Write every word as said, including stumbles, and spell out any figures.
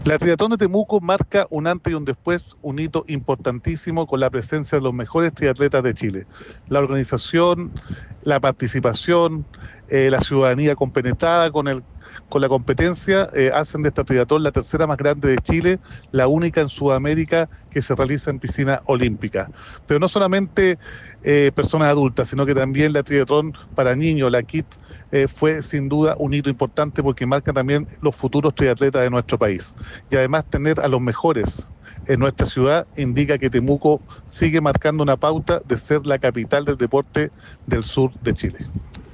La Triatlón de Temuco marca un antes y un después, un hito importantísimo con la presencia de los mejores triatletas de Chile. La organización, la participación, eh, la ciudadanía compenetrada con, el, con la competencia eh, hacen de esta triatlón la tercera más grande de Chile, la única en Sudamérica que se realiza en piscina olímpica. Pero no solamente eh, personas adultas, sino que también la triatlón para niños, la K I T, eh, fue sin duda un hito importante porque marca también los futuros triatletas de nuestro país. Y además tener a los mejores en nuestra ciudad indica que Temuco sigue marcando una pauta de ser la capital del deporte del sur de Chile.